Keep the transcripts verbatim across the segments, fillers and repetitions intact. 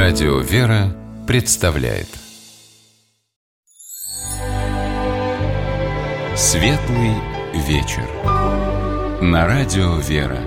Радио «Вера» представляет Светлый вечер на Радио «Вера».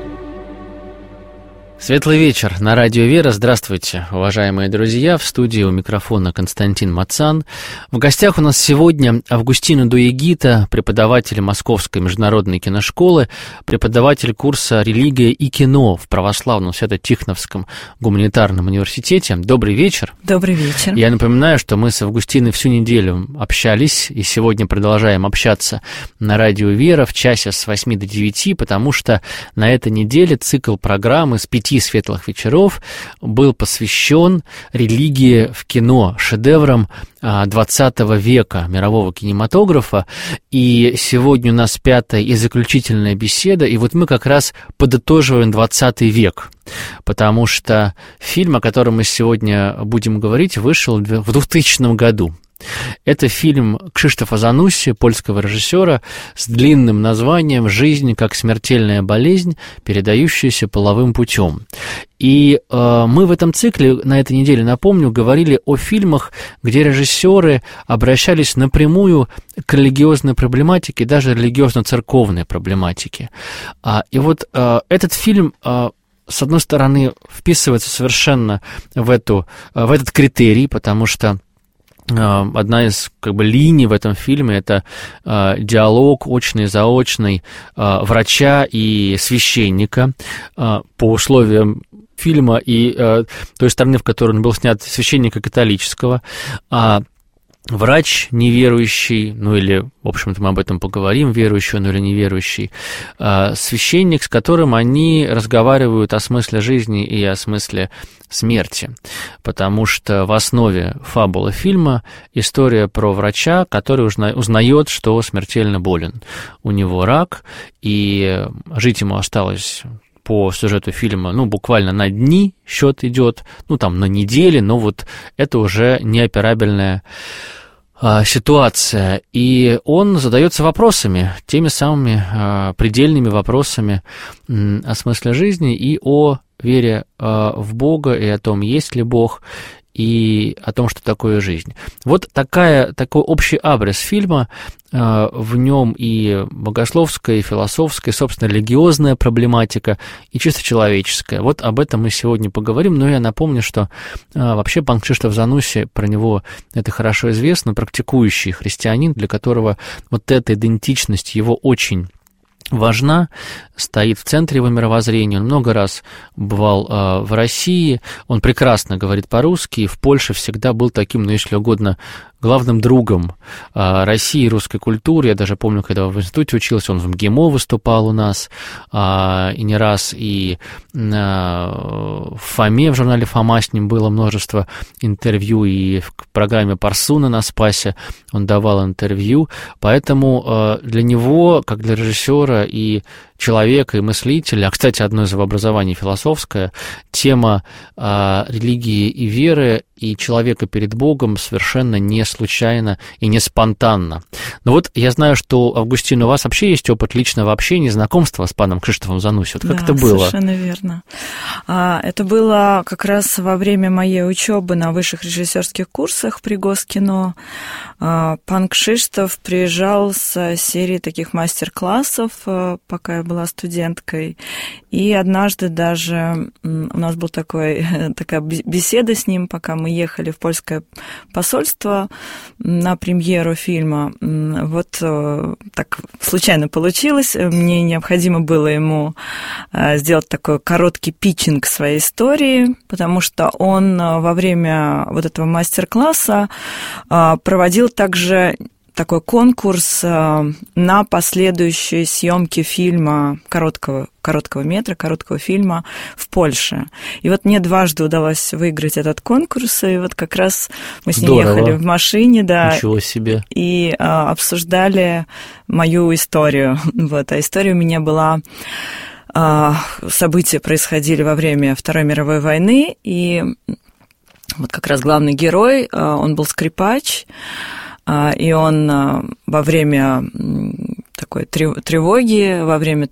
Светлый вечер на Радио «Вера». Здравствуйте, уважаемые друзья. В студии у микрофона Константин Мацан. В гостях у нас сегодня Августина Дуегита, преподаватель Московской международной киношколы, преподаватель курса «Религия и кино» в православном Свято-Тихоновском гуманитарном университете. Добрый вечер. Добрый вечер. Я напоминаю, что мы с Августиной всю неделю общались, и сегодня продолжаем общаться на Радио «Вера» в часе с восьми до девяти, потому что на этой неделе цикл программы с пяти светлых вечеров был посвящен религии в кино, шедеврам двадцатого века мирового кинематографа. И сегодня у нас пятая и заключительная беседа, и вот мы как раз подытоживаем двадцатый век, потому что фильм, о котором мы сегодня будем говорить, вышел в двухтысячном году. Это фильм Кшиштофа Занусси, польского режиссера, с длинным названием «Жизнь как смертельная болезнь, передающаяся половым путем». И э, мы в этом цикле, на этой неделе, напомню, говорили о фильмах, где режиссеры обращались напрямую к религиозной проблематике, даже религиозно-церковной проблематике. А, и вот э, этот фильм... Э, с одной стороны, вписывается совершенно в, эту, в этот критерий, потому что одна из как бы линий в этом фильме — это э, диалог очный, заочный э, врача и священника э, по условиям фильма и э, той стороны, в которой он был снят, священника католического. А врач неверующий, ну или, в общем-то, мы об этом поговорим, верующий он или неверующий, священник, с которым они разговаривают о смысле жизни и о смысле смерти, потому что в основе фабулы фильма история про врача, который узнает, что смертельно болен. У него рак, и жить ему осталось... по сюжету фильма, ну, буквально на дни счет идет, ну, там, на недели, но вот это уже неоперабельная а, ситуация. И он задается вопросами, теми самыми а, предельными вопросами м, о смысле жизни и о вере а, в Бога, и о том, есть ли Бог, и о том, что такое жизнь. Вот такая, такой общий абрис фильма, в нем и богословская, и философская, и, собственно, религиозная проблематика, и чисто человеческая. Вот об этом мы сегодня поговорим, но я напомню, что вообще пан Кшиштоф Занусси, про него это хорошо известно, практикующий христианин, для которого вот эта идентичность его очень важна, стоит в центре его мировоззрения. Он много раз бывал э, в России, он прекрасно говорит по-русски, и в Польше всегда был таким, ну, если угодно, главным другом э, России и русской культуры. Я даже помню, когда в институте учился, он в МГИМО выступал у нас, э, и не раз, и э, в ФОМе, в журнале «Фома» с ним было множество интервью, и в программе «Парсуна» на Спасе он давал интервью, поэтому э, для него, как для режиссера и человека, и мыслителя, а, кстати, одно из его образований философское, тема э, религии и веры и человека перед Богом совершенно не случайно и не спонтанно. Но вот я знаю, что, Августина, у вас вообще есть опыт личного общения, знакомства с паном Кшиштофом Занусси. Вот как да, это было? Совершенно верно. Это было как раз во время моей учебы на высших режиссерских курсах при Госкино. Пан Кшиштоф приезжал с серии таких мастер-классов, пока я была студенткой. И однажды даже у нас была такая беседа с ним, пока мы ехали в польское посольство на премьеру фильма. Вот так случайно получилось. Мне необходимо было ему сделать такой короткий питчинг своей истории, потому что он во время вот этого мастер-класса проводил также такой конкурс на последующие съемки фильма, короткого, короткого метра, короткого фильма в Польше. И вот мне дважды удалось выиграть этот конкурс, и вот как раз мы с ним Здорово. Ехали в машине, да, Ничего себе. и а, обсуждали мою историю. Вот, а история у меня была... А, события происходили во время Второй мировой войны, и вот как раз главный герой, он был скрипач, и он во время такой тревоги, во время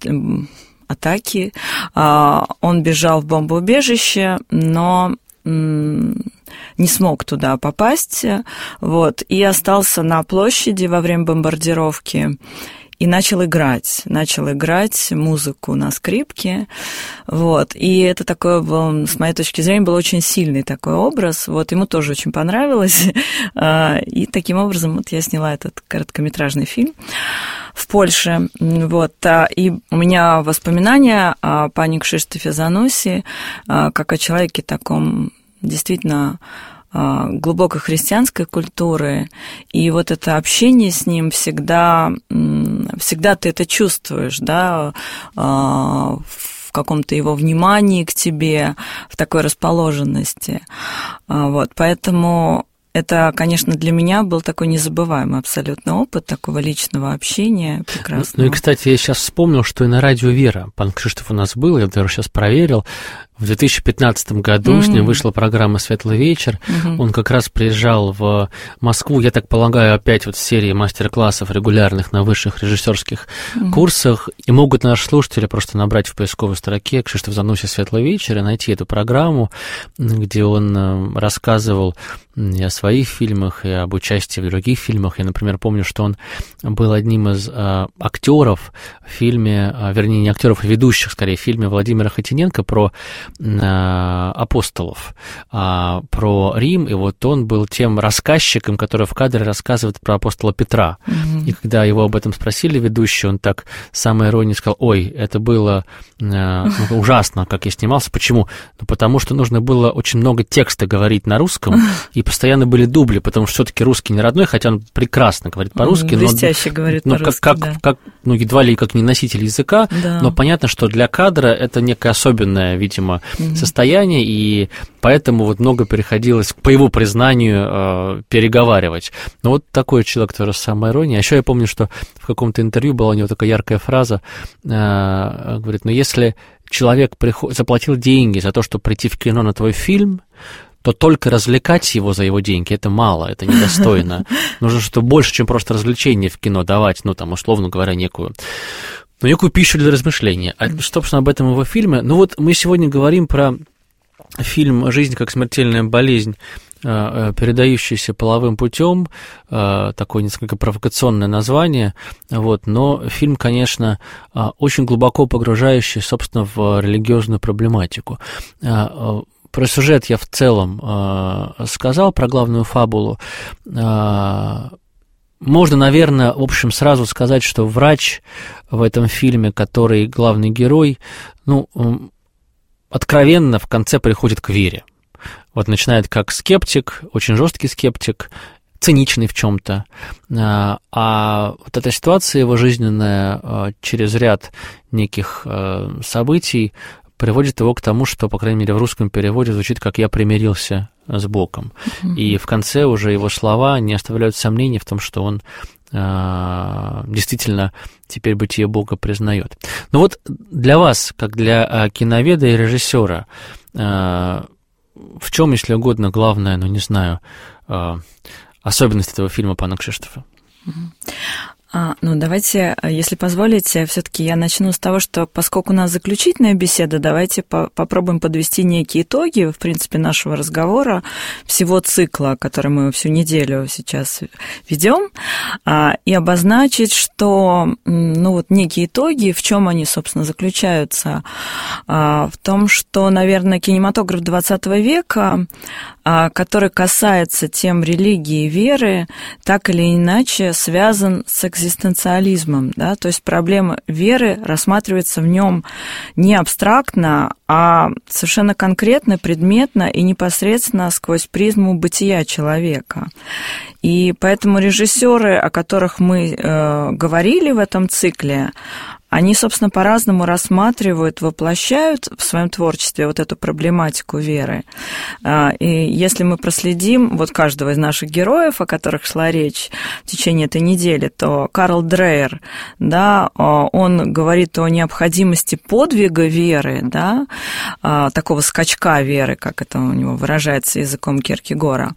атаки, он бежал в бомбоубежище, но не смог туда попасть, вот, и остался на площади во время бомбардировки. И начал играть, начал играть музыку на скрипке, вот, и это такой был, с моей точки зрения, был очень сильный такой образ, вот, ему тоже очень понравилось, и таким образом вот я сняла этот короткометражный фильм в Польше, вот, и у меня воспоминания о пане Кшиштофе Зануси, как о человеке таком действительно глубокой христианской культуры, и вот это общение с ним всегда, всегда ты это чувствуешь, да, в каком-то его внимании к тебе, в такой расположенности, вот, поэтому это, конечно, для меня был такой незабываемый абсолютно опыт такого личного общения прекрасного. Ну и, кстати, я сейчас вспомнил, что и на радио «Вера» пан Кшиштоф у нас был, я даже сейчас проверил. В две тысячи пятнадцатом году mm-hmm. с ним вышла программа «Светлый вечер». Mm-hmm. Он как раз приезжал в Москву, я так полагаю, опять вот в серии мастер-классов регулярных на высших режиссерских mm-hmm. курсах. И могут наши слушатели просто набрать в поисковой строке «Кшиштоф Зануси. Светлый вечер» и найти эту программу, где он рассказывал и о своих фильмах, и об участии в других фильмах. Я, например, помню, что он был одним из э, актеров в фильме, э, вернее, не актеров, а ведущих, скорее, в фильме Владимира Хотиненко про апостолов, про Рим, и вот он был тем рассказчиком, который в кадре рассказывает про апостола Петра. Mm-hmm. И когда его об этом спросили ведущий, он так с самой иронией сказал: ой, это было ну, ужасно, как я снимался. Почему? Ну, потому что нужно было очень много текста говорить на русском, и постоянно были дубли, потому что все-таки русский не родной, хотя он прекрасно говорит по-русски. Блестяще но, говорит но по-русски, как, да. как, как, ну, едва ли как не носитель языка, да. Но понятно, что для кадра это некое особенное, видимо, mm-hmm. состояние, и поэтому вот много приходилось, по его признанию, переговаривать. Но вот такой человек тоже с самоиронией. А еще я помню, что в каком-то интервью была у него такая яркая фраза, говорит, ну если человек приход... заплатил деньги за то, чтобы прийти в кино на твой фильм, то только развлекать его за его деньги, это мало, это недостойно. Нужно что-то больше, чем просто развлечение в кино давать, ну, там, условно говоря, некую, ну, некую пищу для размышления. А, собственно, об этом его фильме. Ну, вот мы сегодня говорим про фильм «Жизнь как смертельная болезнь», передающийся половым путем, такое несколько провокационное название, вот, но фильм, конечно, очень глубоко погружающий, собственно, в религиозную проблематику. Про сюжет я в целом э, сказал, про главную фабулу. Э, можно, наверное, в общем, сразу сказать, что врач в этом фильме, который главный герой, ну, э, откровенно в конце приходит к вере. Вот начинает как скептик, очень жесткий скептик, циничный в чем-то. Э, а вот эта ситуация его жизненная э, через ряд неких э, событий приводит его к тому, что, по крайней мере, в русском переводе звучит как «я примирился с Богом». Mm-hmm. И в конце уже его слова не оставляют сомнений в том, что он э, действительно теперь бытие Бога признает. Но вот для вас, как для киноведа и режиссера, э, в чем, если угодно, главная, ну, не знаю, э, особенность этого фильма пана Кшиштофа? Mm-hmm. А, ну, давайте, если позволите, все-таки я начну с того, что поскольку у нас заключительная беседа, давайте по- попробуем подвести некие итоги, в принципе, нашего разговора, всего цикла, который мы всю неделю сейчас ведем, а, и обозначить, что, ну, вот некие итоги, в чем они, собственно, заключаются, а, в том, что, наверное, кинематограф двадцатого века, а, который касается тем религии и веры, так или иначе связан с экзистенциализмом, да, то есть проблема веры рассматривается в нем не абстрактно, а совершенно конкретно, предметно и непосредственно сквозь призму бытия человека. И поэтому режиссеры, о которых мы э, говорили в этом цикле, они, собственно, по-разному рассматривают, воплощают в своем творчестве вот эту проблематику веры. И если мы проследим вот каждого из наших героев, о которых шла речь в течение этой недели, то Карл Дрейер, да, он говорит о необходимости подвига веры, да, такого скачка веры, как это у него выражается языком Киркегора,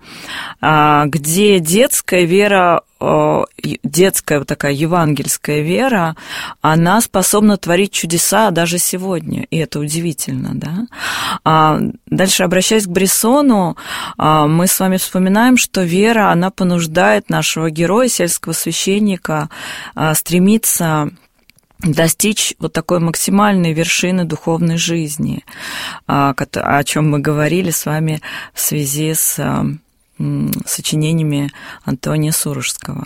где детская вера, детская вот такая евангельская вера, она способна творить чудеса даже сегодня, и это удивительно, да. Дальше, обращаясь к Брессону, мы с вами вспоминаем, что вера, она понуждает нашего героя, сельского священника, стремиться достичь вот такой максимальной вершины духовной жизни, о чем мы говорили с вами в связи с сочинениями Антония Сурожского.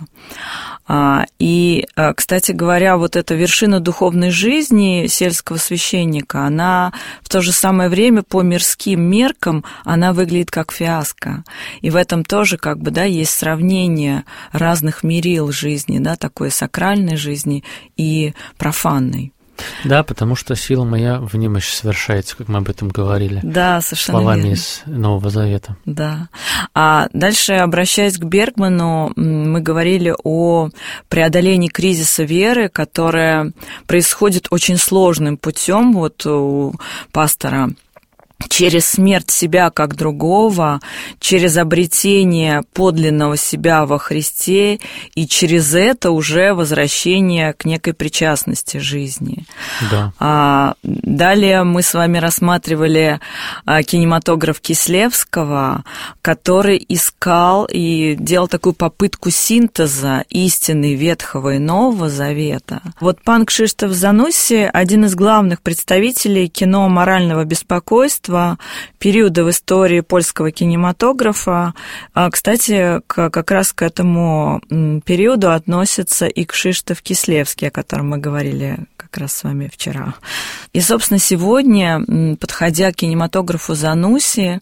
И, кстати говоря, вот эта вершина духовной жизни сельского священника, она в то же самое время по мирским меркам, она выглядит как фиаско. И в этом тоже как бы, да, есть сравнение разных мерил жизни, да, такой сакральной жизни и профанной. Да, потому что сила моя в немощи совершается, как мы об этом говорили. Да, совершенно словами верно. Из Нового Завета. Да. А дальше, обращаясь к Бергману, мы говорили о преодолении кризиса веры, которое происходит очень сложным путем вот у пастора. Через смерть себя как другого, через обретение подлинного себя во Христе и через это уже возвращение к некой причастности жизни. Да. А, далее мы с вами рассматривали а, кинематограф Кислевского, который искал и делал такую попытку синтеза истины Ветхого и Нового Завета. Вот пан Кшиштоф Занусси, один из главных представителей кино морального беспокойства, периода в истории польского кинематографа. Кстати, как раз к этому периоду относится и Кшиштоф Кислевский, о котором мы говорили как раз с вами вчера. И, собственно, сегодня, подходя к кинематографу Занусси,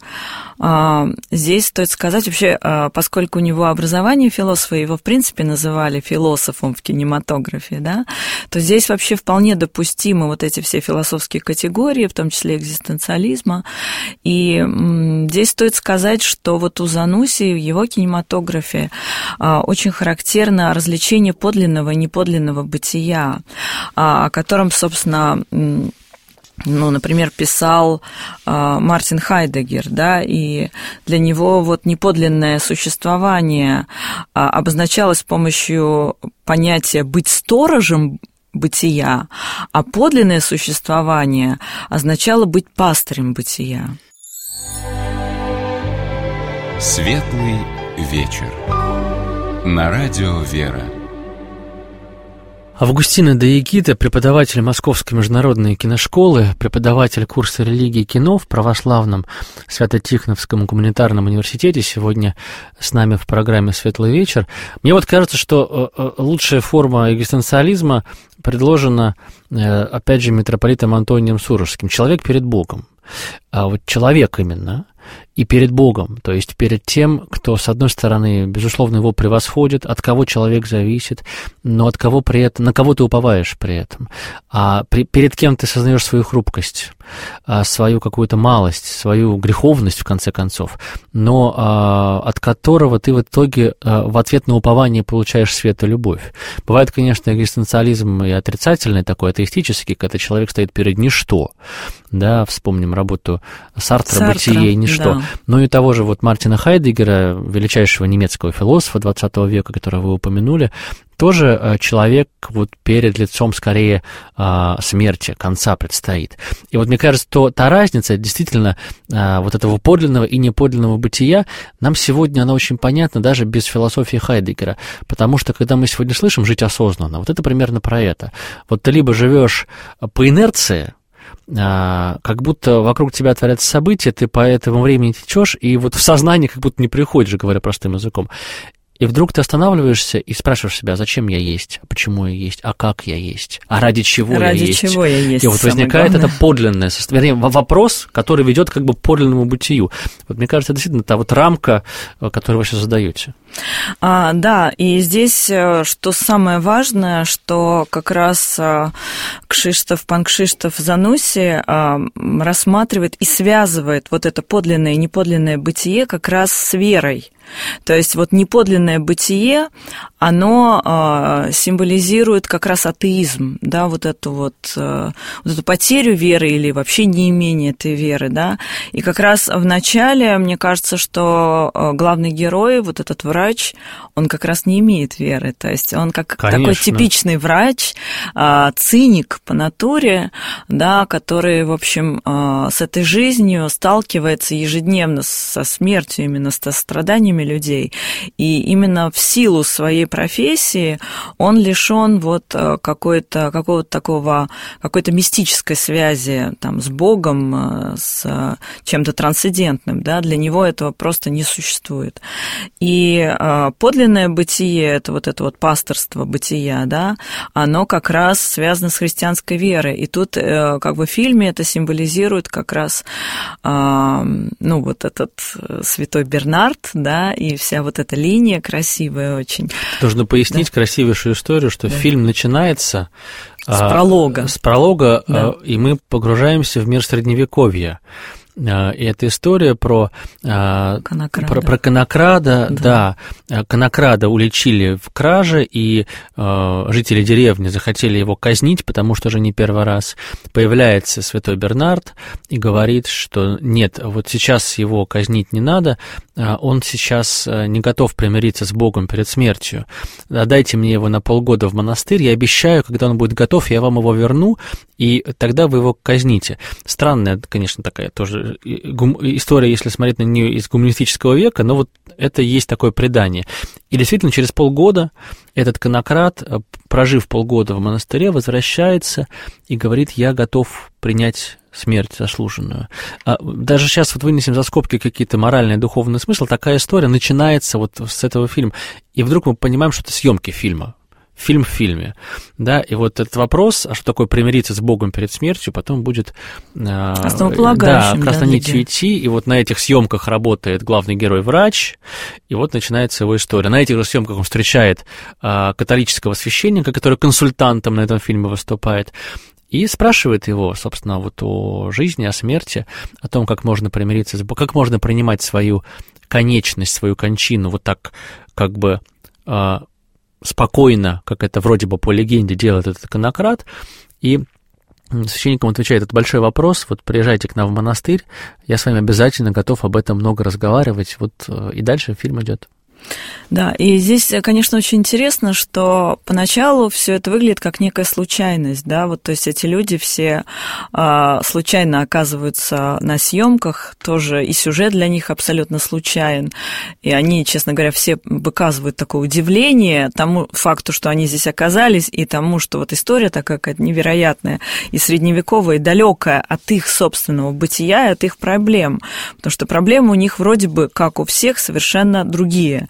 здесь стоит сказать, вообще, поскольку у него образование философа, его, в принципе, называли философом в кинематографе, да, то здесь вообще вполне допустимы вот эти все философские категории, в том числе экзистенциализма. И здесь стоит сказать, что вот у Занусси в его кинематографе очень характерно развлечение подлинного и неподлинного бытия, о котором, собственно, ну, например, писал э, Мартин Хайдеггер, да, и для него вот неподлинное существование э, обозначалось с помощью понятия «быть сторожем бытия», а подлинное существование означало быть пастырем бытия. Светлый вечер. На радио «Вера». Августина де Якита, преподаватель Московской международной киношколы, преподаватель курса религии и кино в православном Свято-Тихоновском гуманитарном университете, сегодня с нами в программе «Светлый вечер». Мне вот кажется, что лучшая форма экзистенциализма предложена, опять же, митрополитом Антонием Сурожским. Человек перед Богом. А вот человек именно, и перед Богом, то есть перед тем, кто, с одной стороны, безусловно, его превосходит, от кого человек зависит, но от кого при этом, на кого ты уповаешь при этом, а при, перед кем ты сознаешь свою хрупкость, свою какую-то малость, свою греховность, в конце концов, но а, от которого ты в итоге а, в ответ на упование получаешь свет и любовь. Бывает, конечно, экзистенциализм и отрицательный такой, атеистический, когда человек стоит перед ничто, да, вспомним работу Сартра, Сартра «Бытие и ничто». Да. Ну и того же вот Мартина Хайдеггера, величайшего немецкого философа двадцатого века, которого вы упомянули, тоже человек вот перед лицом скорее смерти, конца предстоит. И вот мне кажется, то та разница действительно вот этого подлинного и неподлинного бытия нам сегодня она очень понятна даже без философии Хайдеггера, потому что когда мы сегодня слышим «жить осознанно», вот это примерно про это. Вот ты либо живешь по инерции, как будто вокруг тебя творятся события, ты по этому времени течешь, и вот в сознание как будто не приходишь, говоря простым языком. И вдруг ты останавливаешься и спрашиваешь себя, зачем я есть, а почему я есть, а как я есть, а ради чего ради я есть. Ради чего я есть. И вот возникает главное. Это подлинное состояние, вопрос, который ведет как бы к подлинному бытию. Вот мне кажется, это действительно та вот рамка, которую вы сейчас задаете. А, да, и здесь, что самое важное, что как раз Кшиштоф, пан Кшиштоф Зануси рассматривает и связывает вот это подлинное и неподлинное бытие как раз с верой. То есть вот неподлинное бытие, оно э, символизирует как раз атеизм, да, вот эту вот, э, вот эту потерю веры или вообще неимение этой веры, да. И как раз в начале, мне кажется, что главный герой, вот этот врач, он как раз не имеет веры, то есть он как Конечно. Такой типичный врач, э, циник по натуре, да, который, в общем, э, с этой жизнью сталкивается ежедневно со смертью, именно со страданиями людей. И именно в силу своей профессии он лишен вот какой-то, какого-то такого, какой-то мистической связи там, с Богом, с чем-то трансцендентным. Да? Для него этого просто не существует. И подлинное бытие, это вот это вот пасторство бытия, да, оно как раз связано с христианской верой. И тут как бы в фильме это символизирует как раз ну, вот этот святой Бернард, да, и вся вот эта линия красивая очень. Нужно пояснить да. красивейшую историю, что да. фильм начинается с пролога, с пролога да. и мы погружаемся в мир Средневековья. И это история про Конокрада, про, про Конокрада да. да. Конокрада уличили в краже, и э, жители деревни захотели его казнить, потому что уже не первый раз. Появляется святой Бернард и говорит, что нет, вот сейчас его казнить не надо, он сейчас не готов примириться с Богом перед смертью. Дайте мне его на полгода в монастырь, я обещаю, когда он будет готов, я вам его верну, и тогда вы его казните. Странная, конечно, такая тоже история, если смотреть на нее из гуманистического века, но вот это есть такое предание. И действительно, через полгода этот конокрад, прожив полгода в монастыре, возвращается и говорит: я готов принять смерть заслуженную. Даже сейчас вот вынесем за скобки какие-то моральные, духовные смыслы, такая история начинается вот с этого фильма. И вдруг мы понимаем, что это съемки фильма. Фильм в фильме, да, и вот этот вопрос, а что такое примириться с Богом перед смертью, потом будет основополагающим, да, красной нитью идти, и вот на этих съемках работает главный герой-врач, и вот начинается его история. На этих же съемках он встречает а, католического священника, который консультантом на этом фильме выступает, и спрашивает его, собственно, вот о жизни, о смерти, о том, как можно примириться с Богом, как можно принимать свою конечность, свою кончину вот так, как бы а, спокойно, как это вроде бы по легенде делает этот конокрад, и священникам отвечает: это большой вопрос, вот приезжайте к нам в монастырь, я с вами обязательно готов об этом много разговаривать, вот и дальше фильм идет. Да, и здесь, конечно, очень интересно, что поначалу все это выглядит как некая случайность, да, вот, то есть эти люди все а, случайно оказываются на съемках, тоже и сюжет для них абсолютно случайен, и они, честно говоря, все выказывают такое удивление тому факту, что они здесь оказались, и тому, что вот история такая какая-то невероятная и средневековая, и далекая от их собственного бытия и от их проблем, потому что проблемы у них вроде бы, как у всех, совершенно другие.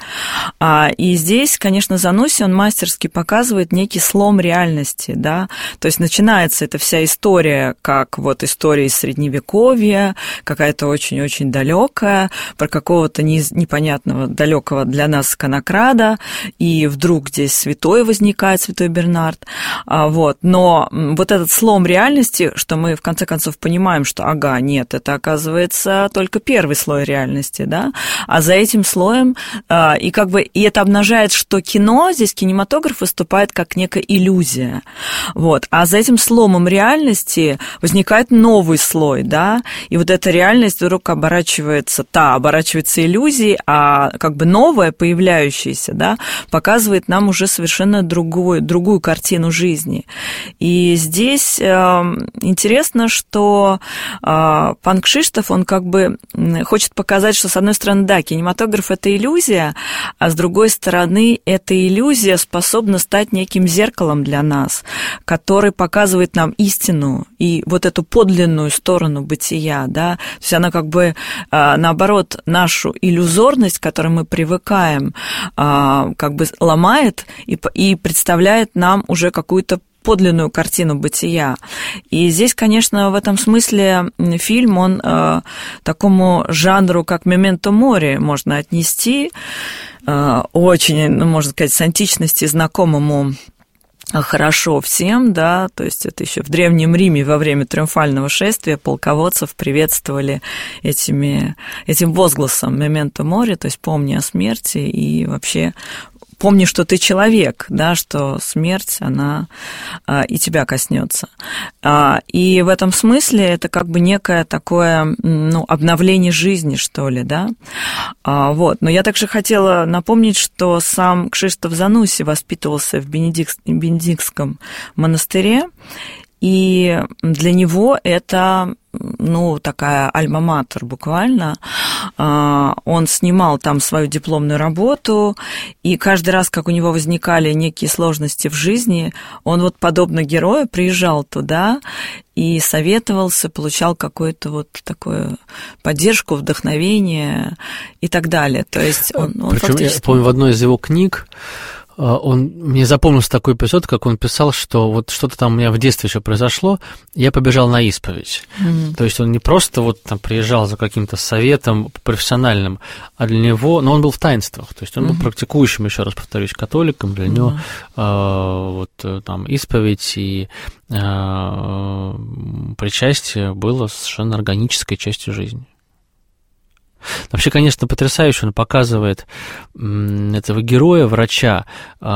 И здесь, конечно, Зануси, он мастерски показывает некий слом реальности, да, то есть начинается эта вся история, как вот история из Средневековья, какая-то очень-очень далекая, про какого-то непонятного, далекого для нас конокрада, и вдруг здесь святой возникает, святой Бернард, вот, но вот этот слом реальности, что мы в конце концов понимаем, что, ага, нет, это оказывается только первый слой реальности, да, а за этим слоем и как бы и это обнажает, что кино, здесь кинематограф выступает как некая иллюзия. Вот. А за этим сломом реальности возникает новый слой, да, и вот эта реальность вдруг оборачивается, та оборачивается иллюзией, а как бы новая, появляющаяся, да, показывает нам уже совершенно другую, другую картину жизни. И здесь э, интересно, что э, пан Кшиштоф, он как бы хочет показать, что, с одной стороны, да, кинематограф – это иллюзия, а с другой стороны, эта иллюзия способна стать неким зеркалом для нас, который показывает нам истину и вот эту подлинную сторону бытия, да, то есть она как бы, наоборот, нашу иллюзорность, к которой мы привыкаем, как бы ломает и представляет нам уже какую-то подлинную картину бытия. И здесь, конечно, в этом смысле фильм, он э, такому жанру, как «Мементо мори», можно отнести, э, очень, ну, можно сказать, с античности знакомому хорошо всем, да, то есть это еще в Древнем Риме во время триумфального шествия полководцев приветствовали этими, этим возгласом «Мементо мори», то есть «помни о смерти» и вообще помни, что ты человек, да, что смерть, она а, и тебя коснется. А, и в этом смысле это как бы некое такое, ну, обновление жизни, что ли, да. А, вот. Но я также хотела напомнить, что сам Кшиштоф Зануси воспитывался в Бенедикт, Бенедиктском монастыре, и для него это, ну, такая альма-матер буквально. Он снимал там свою дипломную работу, и каждый раз, как у него возникали некие сложности в жизни, он вот подобно герою приезжал туда и советовался, получал какую-то вот такую поддержку, вдохновение и так далее. То есть он, он Причем, фактически... я помню, в одной из его книг Он, мне запомнился такой эпизод, как он писал, что вот что-то там у меня в детстве еще произошло, я побежал на исповедь. Mm-hmm. То есть он не просто вот там приезжал за каким-то советом профессиональным, а для него, но он был в таинствах, то есть он mm-hmm. был практикующим, еще раз повторюсь, католиком, для mm-hmm. него э, вот там исповедь и э, причастие было совершенно органической частью жизни. Вообще, конечно, потрясающе он показывает этого героя, врача.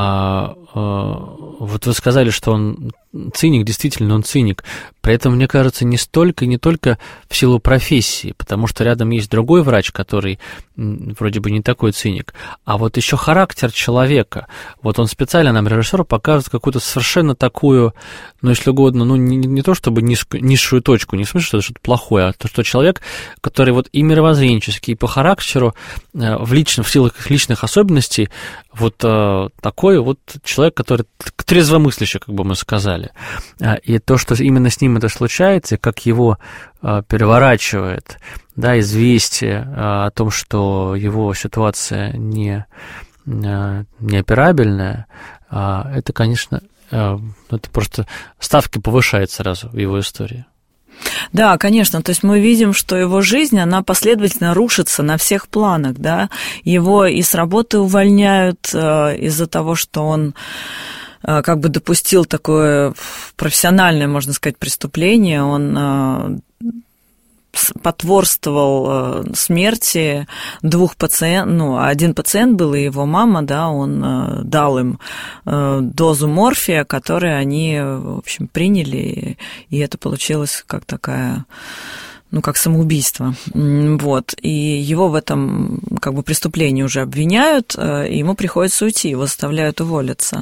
Вот вы сказали, что он циник, действительно, он циник. При этом, мне кажется, не столько, не только в силу профессии, потому что рядом есть другой врач, который вроде бы не такой циник, а вот еще характер человека. Вот он специально нам, режиссер, показывает какую-то совершенно такую, ну, если угодно, ну, не, не то чтобы низкую, низшую точку, не в смысле, что это что-то плохое, а то, что человек, который вот и мировоззренческий, и по характеру, в, личном, в силу личных особенностей, вот такой вот человек, который трезвомыслящий, как бы мы сказали. И то, что именно с ним это случается, как его переворачивает, да, известие о том, что его ситуация не, неоперабельная, это, конечно, это просто ставки повышает сразу в его истории. Да, конечно, то есть мы видим, что его жизнь, она последовательно рушится на всех планах, да, его и с работы увольняют из-за того, что он как бы допустил такое профессиональное, можно сказать, преступление, он потворствовал смерти двух пациентов, ну, один пациент был и его мама, да, он дал им дозу морфия, которую они, в общем, приняли, и это получилось как такая, ну, как самоубийство, вот, и его в этом, как бы, преступлении уже обвиняют, и ему приходится уйти, его заставляют уволиться.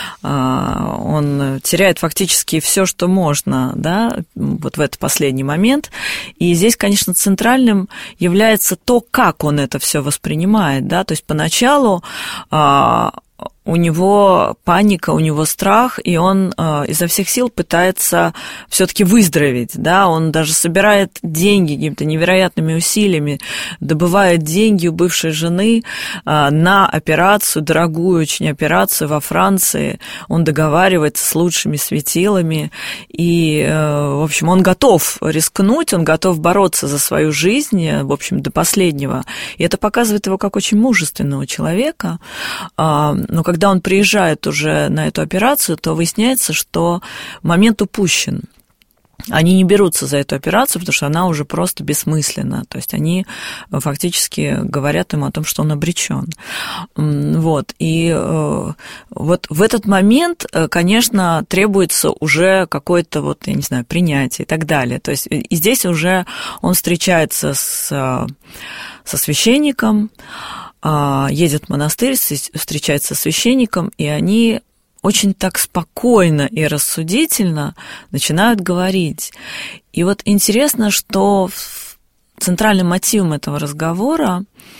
Он теряет фактически все, что можно, да, вот в этот последний момент, и здесь, конечно, центральным является то, как он это все воспринимает, да, то есть поначалу у него паника, у него страх, и он э, изо всех сил пытается все-таки выздороветь, да, он даже собирает деньги какими-то невероятными усилиями, добывает деньги у бывшей жены э, на операцию, дорогую очень операцию во Франции, он договаривается с лучшими светилами, и, э, в общем, он готов рискнуть, он готов бороться за свою жизнь, в общем, до последнего, и это показывает его как очень мужественного человека, э, но когда Когда он приезжает уже на эту операцию, то выясняется, что момент упущен. Они не берутся за эту операцию, потому что она уже просто бессмысленна. То есть они фактически говорят ему о том, что он обречен. Вот. И вот в этот момент, конечно, требуется уже какое-то, вот, я не знаю, принятие и так далее. То есть и здесь уже он встречается с, со священником, едет в монастырь, встречается со священником, и они очень так спокойно и рассудительно начинают говорить. И вот интересно, что центральным мотивом этого разговора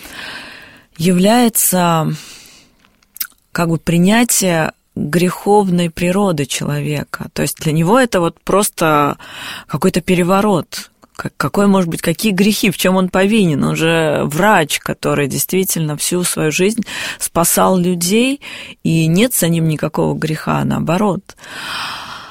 является как бы принятие греховной природы человека. То есть для него это вот просто какой-то переворот. Какой, может быть, какие грехи, в чем он повинен? Он же врач, который действительно всю свою жизнь спасал людей, и нет за ним никакого греха, наоборот.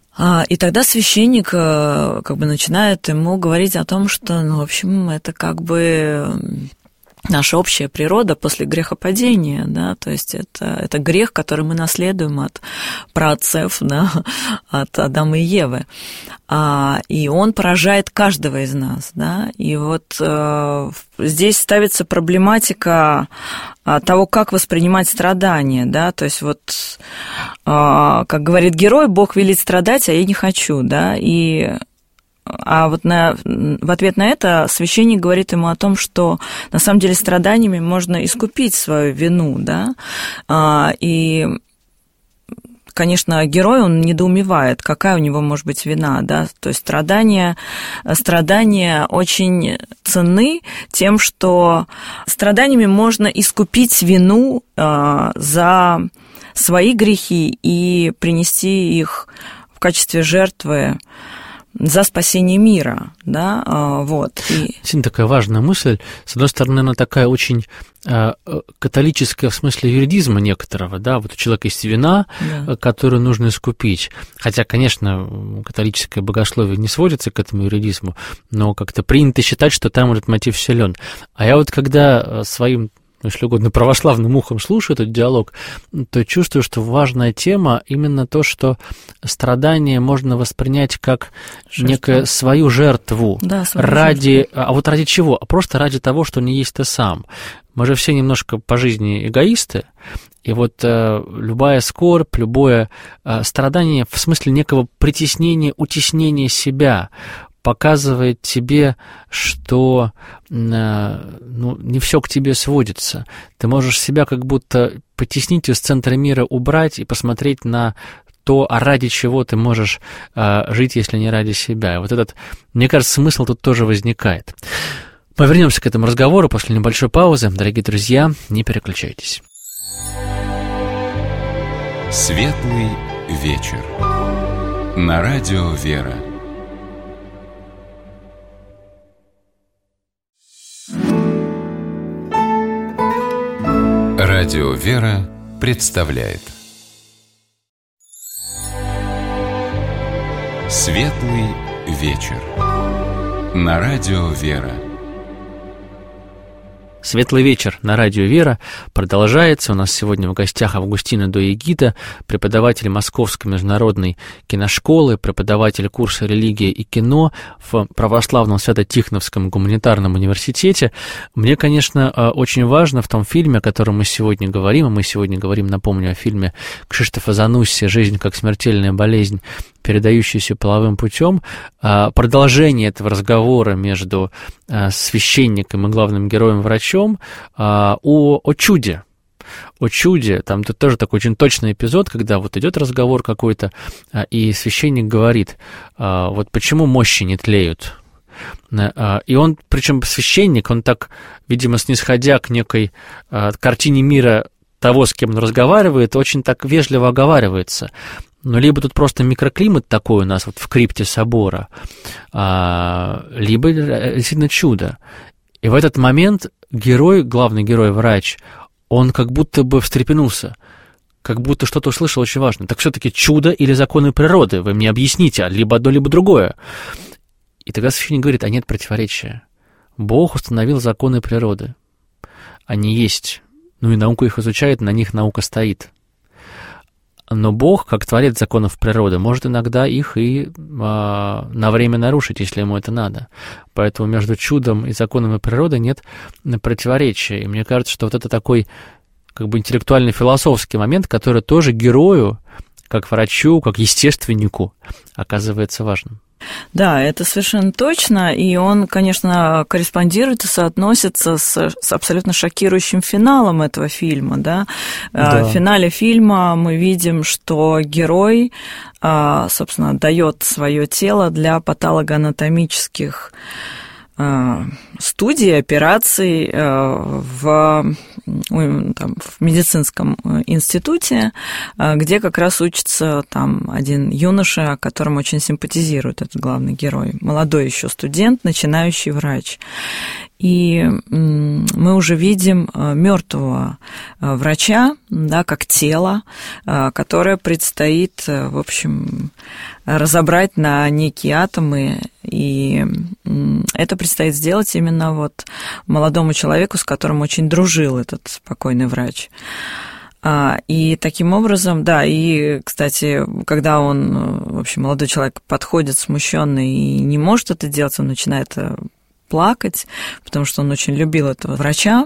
И тогда священник как бы начинает ему говорить о том, что, ну, в общем, это как бы наша общая природа после грехопадения, да, то есть это, это грех, который мы наследуем от праотцев, да, от Адама и Евы, а, и он поражает каждого из нас, да, и вот э, здесь ставится проблематика того, как воспринимать страдания, да, то есть вот, э, как говорит герой, Бог велит страдать, а я не хочу, да, и А вот на, в ответ на это священник говорит ему о том, что на самом деле страданиями можно искупить свою вину, да, и, конечно, герой, он недоумевает, какая у него может быть вина, да, то есть страдания, страдания очень ценны тем, что страданиями можно искупить вину за свои грехи и принести их в качестве жертвы за спасение мира, да, вот. И... Действительно, такая важная мысль. С одной стороны, она такая очень католическая в смысле юридизма некоторого, да, вот у человека есть вина, да, которую нужно искупить. Хотя, конечно, католическое богословие не сводится к этому юридизму, но как-то принято считать, что там этот мотив силен. А я вот когда своим, если угодно, православным ухом слушаю этот диалог, то чувствую, что важная тема именно то, что страдание можно воспринять как Жертва. некую свою жертву. Да, свою ради, жертву. А вот ради чего? А просто ради того, что не есть ты сам. Мы же все немножко по жизни эгоисты, и вот э, любая скорбь, любое э, страдание в смысле некого притеснения, утеснения себя показывает тебе, что э, ну, не все к тебе сводится. Ты можешь себя как будто потеснить из центра мира, убрать и посмотреть на то, а ради чего ты можешь э, жить, если не ради себя. И вот этот, мне кажется, смысл тут тоже возникает. Мы вернемся к этому разговору после небольшой паузы. Дорогие друзья, не переключайтесь. Светлый вечер. На радио «Вера». Радио «Вера» представляет Светлый вечер. На радио «Вера». Светлый вечер на радио «Вера» продолжается. У нас сегодня в гостях Августина Доегита, преподаватель Московской международной киношколы, преподаватель курса «Религия и кино» в Православном Свято-Тихоновском гуманитарном университете. Мне, конечно, очень важно в том фильме, о котором мы сегодня говорим, а мы сегодня говорим, напомню, о фильме Кшиштофа Занусси «Жизнь как смертельная болезнь», передающийся половым путем, продолжение этого разговора между священником и главным героем-врачом о, о чуде. О чуде. Там тут тоже такой очень точный эпизод, когда вот идет разговор какой-то, и священник говорит, вот почему мощи не тлеют. И он, причем священник, он так, видимо, снисходя к некой картине мира того, с кем он разговаривает, очень так вежливо оговаривается. Но либо тут просто микроклимат такой у нас вот в крипте собора, а, либо действительно чудо. И в этот момент герой, главный герой-врач, он как будто бы встрепенулся, как будто что-то услышал очень важное. Так все-таки чудо или законы природы? Вы мне объясните, либо одно, либо другое. И тогда священник говорит, а нет противоречия. Бог установил законы природы. Они есть. Ну и наука их изучает, на них наука стоит. Но Бог, как творец законов природы, может иногда их и а, на время нарушить, если ему это надо. Поэтому между чудом и законами природы нет противоречия. И мне кажется, что вот это такой как бы интеллектуально-философский момент, который тоже герою, как врачу, как естественнику, оказывается важным. Да, это совершенно точно, и он, конечно, корреспондирует и соотносится с, с абсолютно шокирующим финалом этого фильма, да. Да. В финале фильма мы видим, что герой, собственно, дает свое тело для патологоанатомических студий, операций в, там, в медицинском институте, где как раз учится там один юноша, которому очень симпатизирует этот главный герой, молодой еще студент, начинающий врач. и мы уже видим мертвого врача, да, как тело, которое предстоит, в общем, разобрать на некие атомы, и это предстоит сделать именно вот молодому человеку, с которым очень дружил этот покойный врач. И таким образом, да, и, кстати, когда он, в общем, молодой человек подходит смущенный и не может это делать, он начинает плакать, потому что он очень любил этого врача,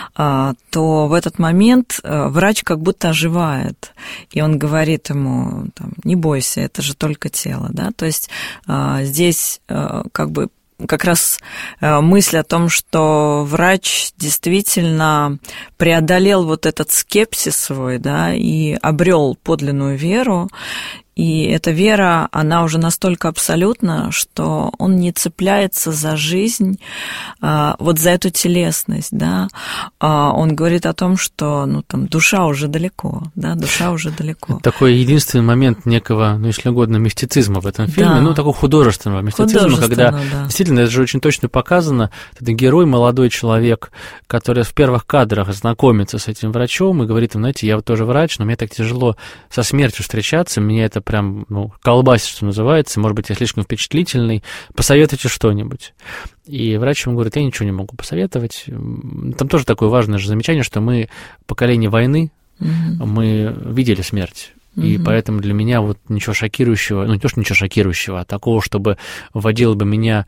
то в этот момент врач как будто оживает, и он говорит ему, там, не бойся, это же только тело, да, то есть здесь как бы как раз мысль о том, что врач действительно преодолел вот этот скепсис свой, да, и обрел подлинную веру. И эта вера, она уже настолько абсолютна, что он не цепляется за жизнь, вот за эту телесность, да. Он говорит о том, что, ну, там, душа уже далеко, да, душа уже далеко. Такой единственный момент некого, ну, если угодно, мистицизма в этом фильме, да. Ну, такого художественного мистицизма, когда да. Действительно, это же очень точно показано, это герой, молодой человек, который в первых кадрах знакомится с этим врачом и говорит ему, знаете, я вот тоже врач, но мне так тяжело со смертью встречаться, меня это прям, ну, колбасит, что называется, может быть, я слишком впечатлительный, посоветуйте что-нибудь. И врач ему говорит, я ничего не могу посоветовать. Там тоже такое важное же замечание, что мы поколение войны, mm-hmm. мы видели смерть. И mm-hmm. поэтому для меня вот ничего шокирующего, ну не то, что ничего шокирующего, а такого, чтобы вводило бы меня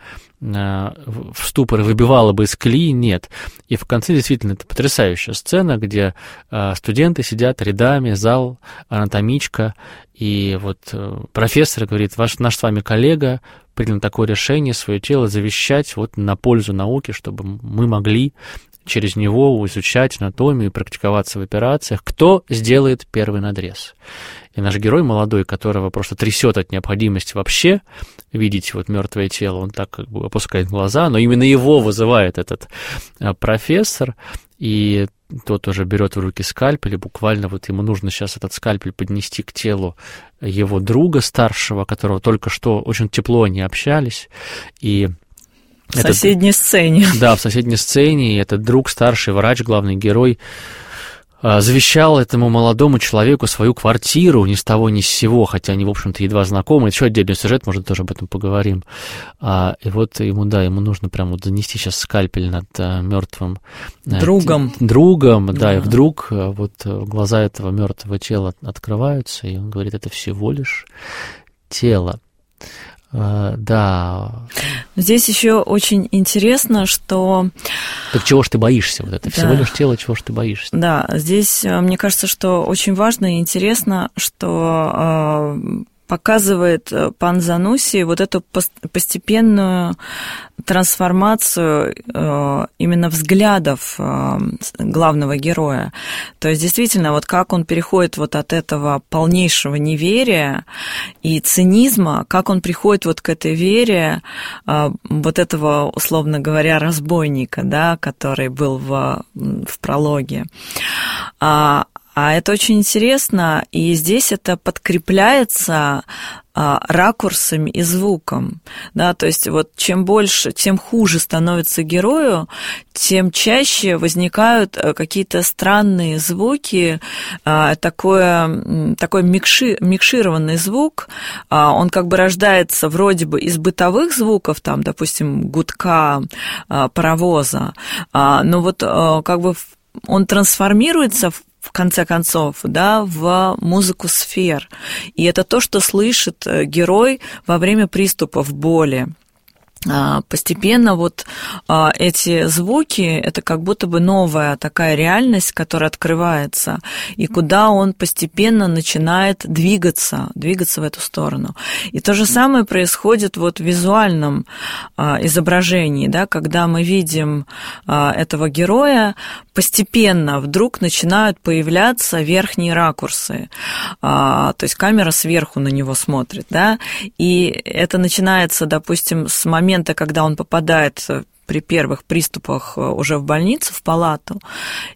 в ступор и выбивало бы из колеи, нет. И в конце действительно это потрясающая сцена, где студенты сидят рядами, зал, анатомичка, и вот профессор говорит, ваш, наш с вами коллега принял такое решение, свое тело завещать вот на пользу науки, чтобы мы могли через него изучать анатомию, практиковаться в операциях. Кто сделает первый надрез? И наш герой молодой, которого просто трясет от необходимости вообще видеть вот мертвое тело, он так как бы опускает глаза, но именно его вызывает этот профессор, и тот уже берет в руки скальпель, и буквально вот ему нужно сейчас этот скальпель поднести к телу его друга старшего, которого только что очень тепло они общались, и в этот, соседней сцене. Да, в соседней сцене, и этот друг, старший врач, главный герой, завещал этому молодому человеку свою квартиру ни с того ни с сего, хотя они, в общем-то, едва знакомы. Это еще отдельный сюжет, может, тоже об этом поговорим. И вот ему, да, ему нужно прям вот занести сейчас скальпель над мертвым другом. Другом, да, да, и вдруг вот глаза этого мертвого тела открываются, и он говорит, это всего лишь тело. Uh, да. Здесь еще очень интересно, что... Так чего ж ты боишься? Вот это да. Всего лишь тело, чего ж ты боишься? Да, здесь мне кажется, что очень важно и интересно, что показывает пан Зануси вот эту постепенную трансформацию именно взглядов главного героя. То есть, действительно, вот как он переходит вот от этого полнейшего неверия и цинизма, как он приходит вот к этой вере вот этого, условно говоря, разбойника, да, который был в, в прологе. А это очень интересно, и здесь это подкрепляется а, ракурсами и звуком, да, то есть вот чем больше, тем хуже становится герою, тем чаще возникают какие-то странные звуки, а, такое, такой микши, микшированный звук, а, он как бы рождается вроде бы из бытовых звуков, там, допустим, гудка а, паровоза, а, но вот а, как бы он трансформируется в в конце концов, да, в музыку сфер. И это то, что слышит герой во время приступов боли. Постепенно вот эти звуки, это как будто бы новая такая реальность, которая открывается, и куда он постепенно начинает двигаться, двигаться в эту сторону. И то же самое происходит вот в визуальном изображении, да, когда мы видим этого героя, постепенно вдруг начинают появляться верхние ракурсы, то есть камера сверху на него смотрит, да, и это начинается, допустим, с момента, когда он попадает при первых приступах уже в больницу, в палату,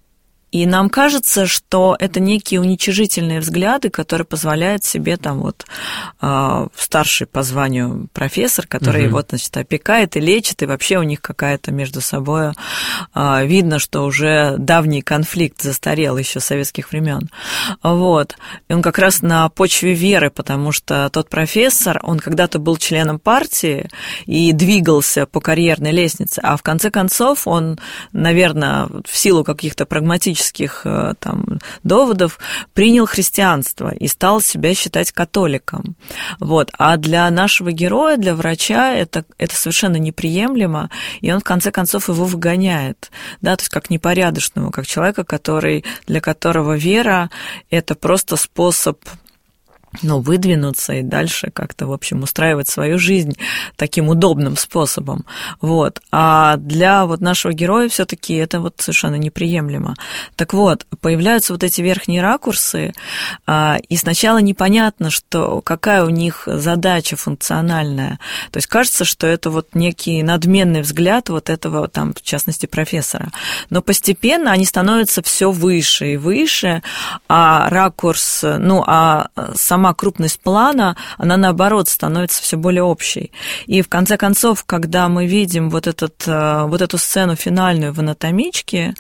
И нам кажется, что это некие уничижительные взгляды, которые позволяет себе там вот э, старший по званию профессор, который угу. его, значит, опекает и лечит, и вообще у них какая-то между собой э, видно, что уже давний конфликт застарел еще с советских времен. Вот. И он как раз на почве веры, потому что тот профессор, он когда-то был членом партии и двигался по карьерной лестнице, а в конце концов он, наверное, в силу каких-то прагматических там, доводов принял христианство и стал себя считать католиком. Вот. А для нашего героя, для врача это, это совершенно неприемлемо, и он в конце концов его выгоняет, да, то есть как непорядочного, как человека, который, для которого вера – это просто способ ну, выдвинуться и дальше как-то, в общем, устраивать свою жизнь таким удобным способом. Вот. А для вот нашего героя все-таки это вот совершенно неприемлемо. Так вот, появляются вот эти верхние ракурсы, и сначала непонятно, что, какая у них задача функциональная. То есть кажется, что это вот некий надменный взгляд вот этого, там, в частности, профессора. Но постепенно они становятся все выше и выше, а ракурс, ну, а сам сама крупность плана, она, наоборот, становится все более общей. И, в конце концов, когда мы видим вот, этот, вот эту сцену финальную в «Анатомичке»,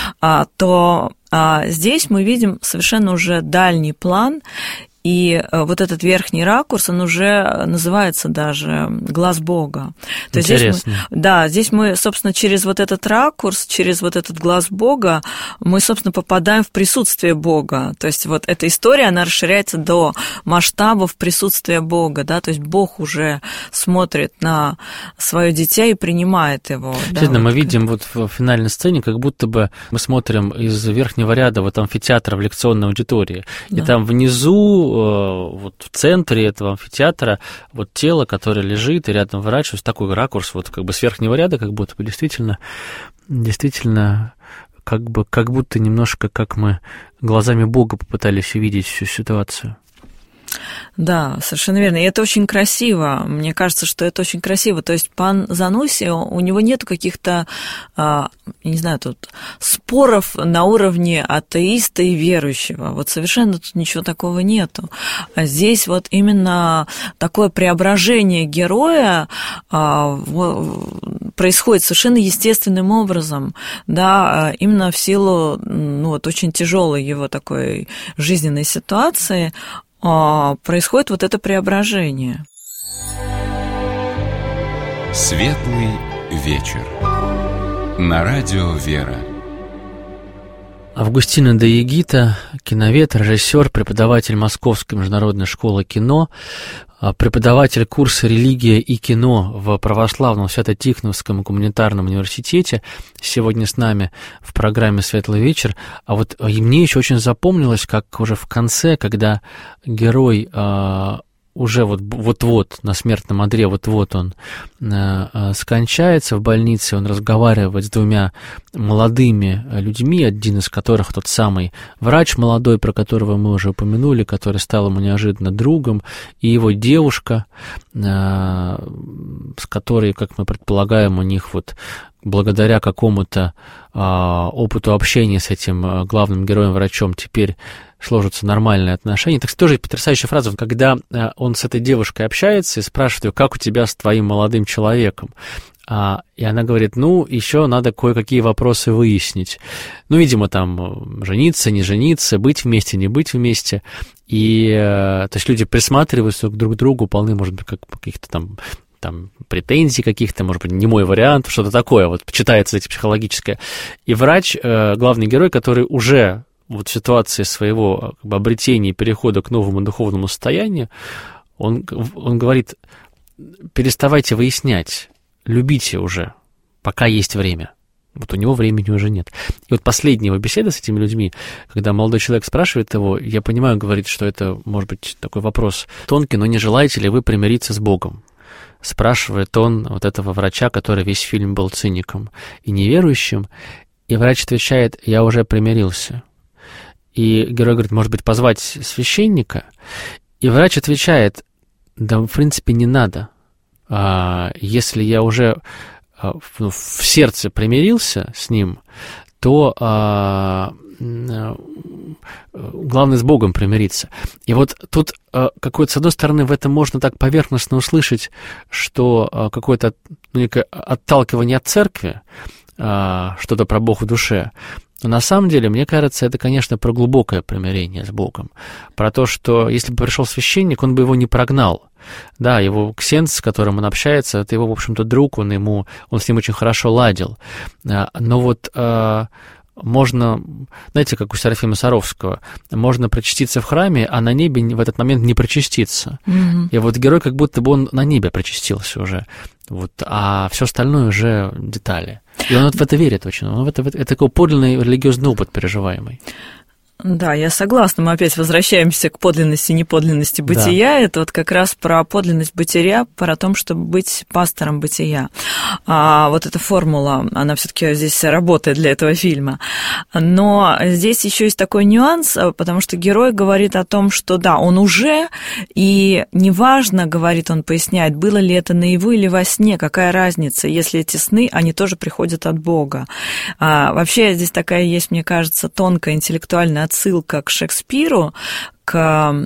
то здесь мы видим совершенно уже дальний план, и вот этот верхний ракурс, он уже называется даже «Глаз Бога». То есть здесь мы, да, здесь мы, собственно, через вот этот ракурс, через вот этот глаз Бога, мы, собственно, попадаем в присутствие Бога. То есть вот эта история, она расширяется до масштабов присутствия Бога, да, то есть Бог уже смотрит на свое дитя и принимает его. Действительно, да, мы вот видим вот в финальной сцене, как будто бы мы смотрим из верхнего ряда вот амфитеатра в лекционной аудитории, да. И там внизу вот в центре этого амфитеатра вот тело, которое лежит, и рядом врач, то есть такой ракурс вот как бы с верхнего ряда, как будто бы действительно, действительно как бы, как будто немножко как мы глазами Бога попытались увидеть всю ситуацию. Да, совершенно верно. И это очень красиво. Мне кажется, что это очень красиво. То есть пан Зануси, у него нету каких-то, не знаю, тут споров на уровне атеиста и верующего. Вот совершенно тут ничего такого нету. А здесь вот именно такое преображение героя происходит совершенно естественным образом, да, именно в силу, ну, вот очень тяжелой его такой жизненной ситуации, происходит вот это преображение. Светлый вечер. На радио «Вера». Августина де Егита, киновед, режиссер, преподаватель Московской международной школы кино, преподаватель курса «Религия и кино» в православном Свято-Тихоновском гуманитарном университете, сегодня с нами в программе «Светлый вечер». А вот мне еще очень запомнилось, как уже в конце, когда герой уже вот, вот-вот на смертном одре, вот-вот он э, скончается в больнице, он разговаривает с двумя молодыми людьми, один из которых тот самый врач молодой, про которого мы уже упомянули, который стал ему неожиданно другом, и его девушка, э, с которой, как мы предполагаем, у них вот благодаря какому-то э, опыту общения с этим э, главным героем-врачом теперь сложатся нормальные отношения. Так тоже потрясающая фраза, когда он с этой девушкой общается и спрашивает ее, как у тебя с твоим молодым человеком. А, и она говорит, ну, еще надо кое-какие вопросы выяснить. Ну, видимо, там, жениться, не жениться, быть вместе, не быть вместе. И, то есть люди присматриваются друг к другу, полны, может быть, как каких-то там там, претензий каких-то, может быть, не мой вариант, что-то такое, вот, читается эти психологическое. И врач, главный герой, который уже вот в ситуации своего как бы, обретения и перехода к новому духовному состоянию, он, он говорит, переставайте выяснять, любите уже, пока есть время. Вот у него времени уже нет. И вот последняя его беседа с этими людьми, когда молодой человек спрашивает его, я понимаю, говорит, что это, может быть, такой вопрос тонкий, но не желаете ли вы примириться с Богом? Спрашивает он вот этого врача, который весь фильм был циником и неверующим, и врач отвечает, я уже примирился. И герой говорит, может быть, позвать священника? И врач отвечает, да, в принципе, не надо. Если я уже в сердце примирился с ним, то а, главное с Богом примириться. И вот тут а, какое-то, с одной стороны, в этом можно так поверхностно услышать, что а, какое-то ну, некое отталкивание от церкви, а, что-то про Бога в душе. Но на самом деле, мне кажется, это, конечно, про глубокое примирение с Богом. Про то, что если бы пришел священник, он бы его не прогнал. Да, его ксенз, с которым он общается, это его, в общем-то, друг, он, ему, он с ним очень хорошо ладил. Но вот можно, знаете, как у Серафима Саровского, можно причаститься в храме, а на небе в этот момент не причаститься. Mm-hmm. И вот герой как будто бы он на небе причастился уже, вот, а все остальное уже детали. И он вот в это верит очень, он в это, это такой подлинный религиозный опыт переживаемый. Да, я согласна. Мы опять возвращаемся к подлинности и неподлинности бытия. Да. Это вот как раз про подлинность бытия, про то, чтобы быть пастором бытия. А вот эта формула, она все-таки здесь работает для этого фильма. Но здесь еще есть такой нюанс, потому что герой говорит о том, что да, он уже, и неважно, говорит он, поясняет, было ли это наяву или во сне, какая разница, если эти сны, они тоже приходят от Бога. А вообще здесь такая есть, мне кажется, тонкая интеллектуальная отсылка к Шекспиру, к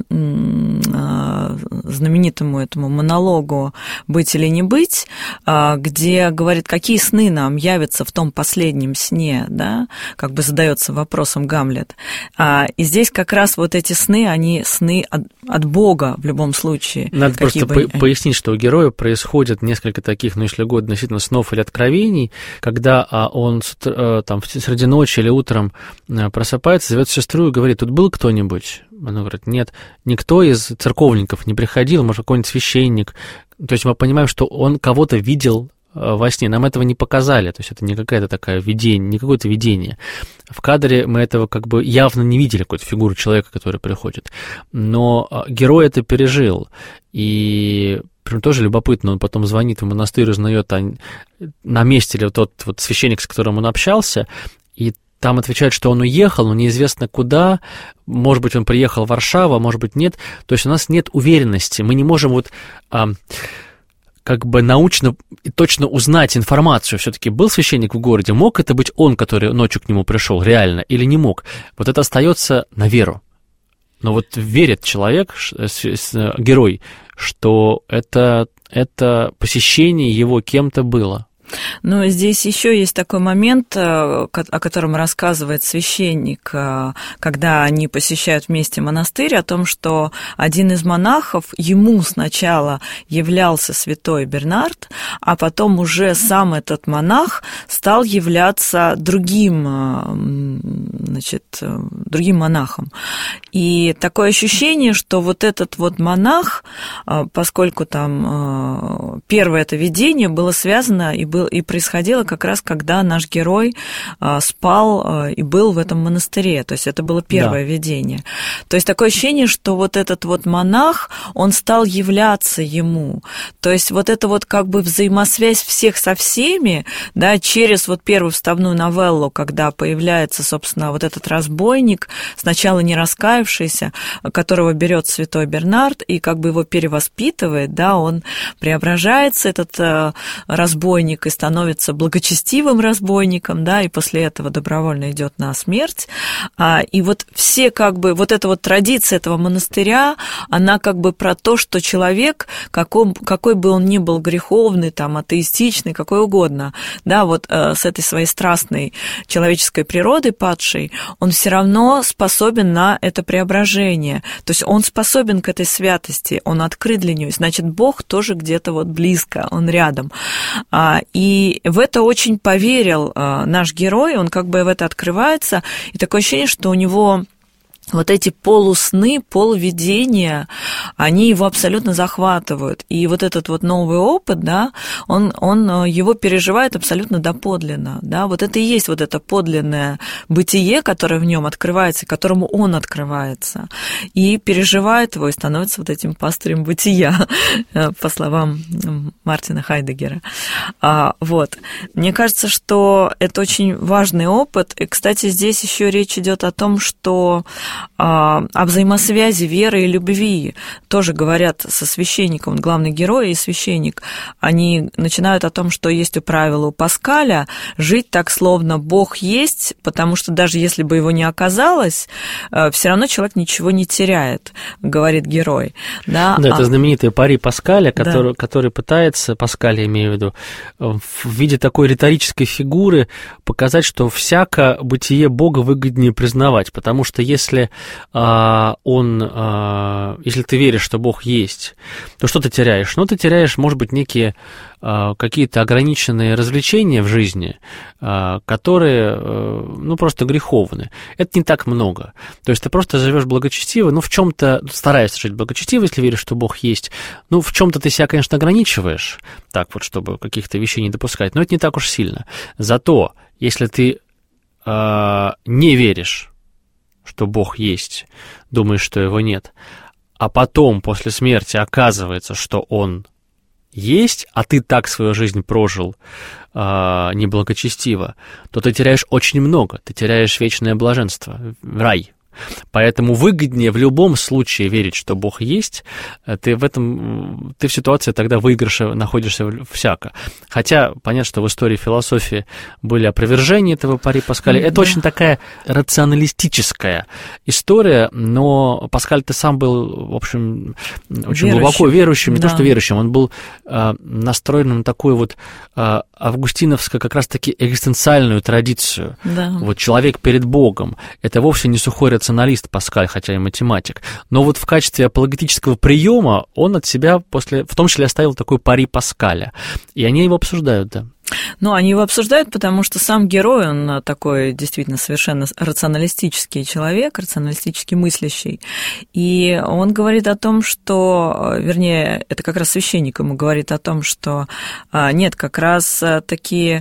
знаменитому этому монологу «Быть или не быть», где говорит, какие сны нам явятся в том последнем сне, да, как бы задается вопросом Гамлет. И здесь как раз вот эти сны, они сны от, от Бога в любом случае. Надо просто бы... по- пояснить, что у героя происходит несколько таких, ну, если угодно, относительно снов или откровений, когда он там среди ночи или утром просыпается, зовет сестру и говорит, тут был кто-нибудь? Она говорит, нет, никто из церковников не приходил, может, какой-нибудь священник. То есть мы понимаем, что он кого-то видел во сне. Нам этого не показали, то есть это не какая-то такая видение, не какое-то видение. В кадре мы этого как бы явно не видели, какую-то фигуру человека, который приходит. Но герой это пережил, и прям тоже любопытно, он потом звонит в монастырь, узнает, а на месте ли тот вот священник, с которым он общался, и там отвечают, что он уехал, но неизвестно куда, может быть, он приехал в Варшаву, а может быть, нет. То есть у нас нет уверенности, мы не можем вот а, как бы научно и точно узнать информацию. Все-таки был священник в городе, мог это быть он, который ночью к нему пришел, реально, или не мог? Вот это остается на веру. Но вот верит человек, герой, что это, это посещение его кем-то было. Но здесь еще есть такой момент, о котором рассказывает священник, когда они посещают вместе монастырь, о том, что один из монахов, ему сначала являлся святой Бернард, а потом уже сам этот монах стал являться другим, значит, другим монахом. И такое ощущение, что вот этот вот монах, поскольку там первое это видение было связано и было и происходило как раз, когда наш герой а, спал а, и был в этом монастыре. То есть это было первое да. видение. То есть такое ощущение, что вот этот вот монах, он стал являться ему. То есть вот это вот как бы взаимосвязь всех со всеми, да, через вот первую вставную новеллу, когда появляется, собственно, вот этот разбойник, сначала не раскаявшийся, которого берет святой Бернард и как бы его перевоспитывает, да, он преображается, этот а, разбойник, и становится благочестивым разбойником, да, и после этого добровольно идет на смерть. И вот все как бы, вот эта вот традиция этого монастыря, она как бы про то, что человек, какой, какой бы он ни был греховный, там, атеистичный, какой угодно, да, вот с этой своей страстной человеческой природой падшей, он все равно способен на это преображение. То есть он способен к этой святости, он открыт для нее. Значит, Бог тоже где-то вот близко, он рядом. И в это очень поверил наш герой, он как бы в это открывается, и такое ощущение, что у него вот эти полусны, полувидения, они его абсолютно захватывают. И вот этот вот новый опыт, да, он, он его переживает абсолютно доподлинно. Да? Вот это и есть вот это подлинное бытие, которое в нем открывается, которому он открывается. И переживает его, и становится вот этим пастырем бытия, по словам Мартина Хайдеггера. Вот. Мне кажется, что это очень важный опыт. И, кстати, здесь еще речь идет о том, что о взаимосвязи веры и любви. Тоже говорят со священником, он главный герой и священник. Они начинают о том, что есть у правила у Паскаля жить так, словно Бог есть, потому что даже если бы его не оказалось, все равно человек ничего не теряет, говорит герой. Да, да, это знаменитое пари Паскаля, который, да. который пытается, Паскаль, я имею в виду, в виде такой риторической фигуры показать, что всяко бытие Бога выгоднее признавать, потому что если а, он, а, если ты веришь, что Бог есть, то что ты теряешь? Ну, ты теряешь, может быть, некие а, какие-то ограниченные развлечения в жизни, а, которые, а, ну, просто греховны. Это не так много. То есть ты просто живешь благочестиво, ну, в чем-то стараешься жить благочестиво, если веришь, что Бог есть. Ну, в чем-то ты себя, конечно, ограничиваешь, так вот, чтобы каких-то вещей не допускать, но это не так уж сильно. Зато, если ты э, не веришь, что Бог есть, думаешь, что его нет, а потом, после смерти, оказывается, что он есть, а ты так свою жизнь прожил э, неблагочестиво, то ты теряешь очень много, ты теряешь вечное блаженство, рай. Поэтому выгоднее в любом случае верить, что Бог есть. Ты в этом, ты в ситуации тогда выигрыша находишься всяко. Хотя понятно, что в истории философии были опровержения этого пари Паскаля. Это да. очень такая рационалистическая история, но Паскаль-то сам был, в общем, очень верующим. глубоко верующим, не да. то что верующим, он был э, настроен на такую вот э, августиновскую как раз-таки экзистенциальную традицию. Да. Вот человек перед Богом. Это вовсе не сухой рационализм, рационалист Паскаль, хотя и математик, но вот в качестве апологетического приема он от себя после, в том числе, оставил такой пари Паскаля, и они его обсуждают, да. Ну, они его обсуждают, потому что сам герой, он такой действительно совершенно рационалистический человек, рационалистически мыслящий, и он говорит о том, что, вернее, это как раз священник ему говорит о том, что нет, как раз такие...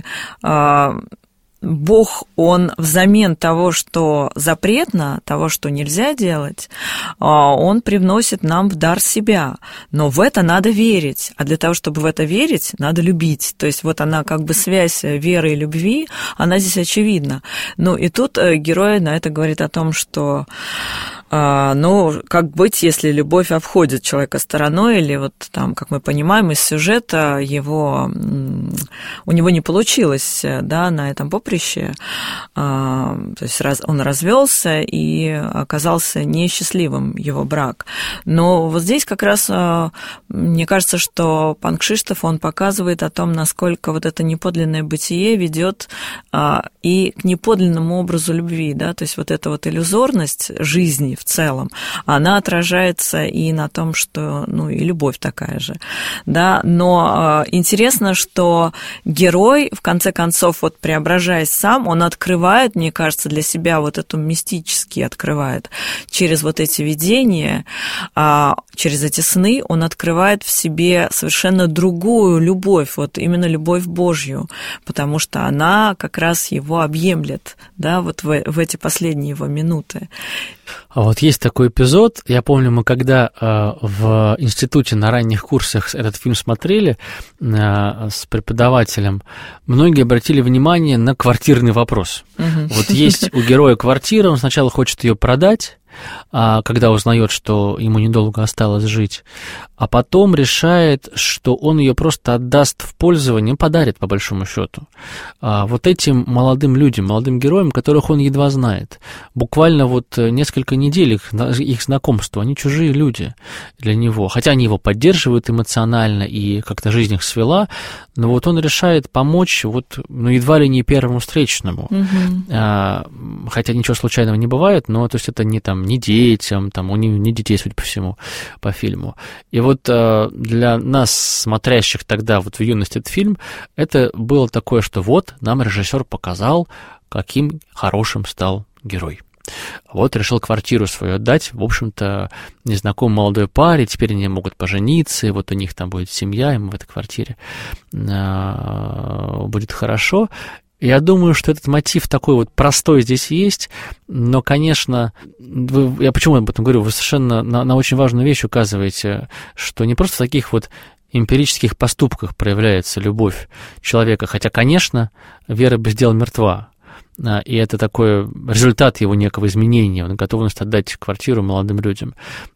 Бог, он взамен того, что запретно, того, что нельзя делать, он привносит нам в дар себя. Но в это надо верить. А для того, чтобы в это верить, надо любить. То есть вот она как бы связь веры и любви, она здесь очевидна. Ну и тут герой на это говорит о том, что ну, как быть, если любовь обходит человека стороной, или вот там, как мы понимаем из сюжета, его, у него не получилось, да, на этом поприще, то есть он развелся и оказался несчастливым его брак. Но вот здесь как раз мне кажется, что пан Кшиштоф, он показывает о том, насколько вот это неподлинное бытие ведет и к неподлинному образу любви, да, то есть вот эта вот иллюзорность жизни в целом, она отражается и на том, что, ну, и любовь такая же, да, но э, интересно, что герой, в конце концов, вот преображаясь сам, он открывает, мне кажется, для себя вот эту мистически открывает, через вот эти видения, э, через эти сны, он открывает в себе совершенно другую любовь, вот именно любовь Божью, потому что она как раз его объемлет, да, вот в, в эти последние его минуты. А вот есть такой эпизод, я помню, мы когда э, в институте на ранних курсах этот фильм смотрели э, с преподавателем, многие обратили внимание на квартирный вопрос. Угу. Вот есть у героя квартира, он сначала хочет ее продать, а когда узнает, что ему недолго осталось жить, а потом решает, что он ее просто отдаст в пользование, подарит, по большому счету, а вот этим молодым людям, молодым героям, которых он едва знает. Буквально вот несколько недель их, их знакомства, они чужие люди для него, хотя они его поддерживают эмоционально и как-то жизнь их свела, но вот он решает помочь вот, ну, едва ли не первому встречному, угу. а, хотя ничего случайного не бывает, но то есть это не там не детям, там, у них не детей, судя по всему, по фильму. И вот для нас, смотрящих тогда вот в юности этот фильм, это было такое, что вот нам режиссер показал, каким хорошим стал герой. Вот решил квартиру свою отдать, в общем-то, незнакомой молодой паре, теперь они могут пожениться, и вот у них там будет семья, им в этой квартире будет хорошо. Я думаю, что этот мотив такой вот простой здесь есть, но, конечно, вы, я почему об этом говорю, вы совершенно на, на очень важную вещь указываете, что не просто в таких вот эмпирических поступках проявляется любовь человека, хотя, конечно, вера без дела мертва, и это такой результат его некого изменения, он готовность отдать квартиру молодым людям.